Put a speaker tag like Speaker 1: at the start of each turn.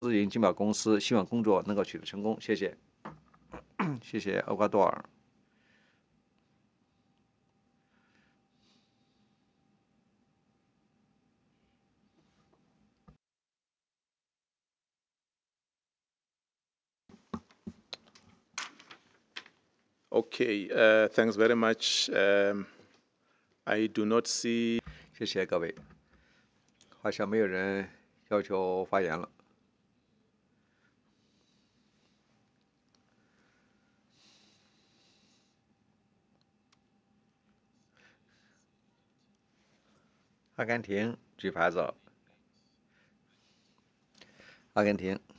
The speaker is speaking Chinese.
Speaker 1: 私营金保公司，希望工作能够取得成功。谢谢，谢谢厄瓜多尔。
Speaker 2: Okay, thanks very much. I do not see.
Speaker 1: 谢谢各位，好像没有人要求发言了。阿根廷举牌子了，阿根廷。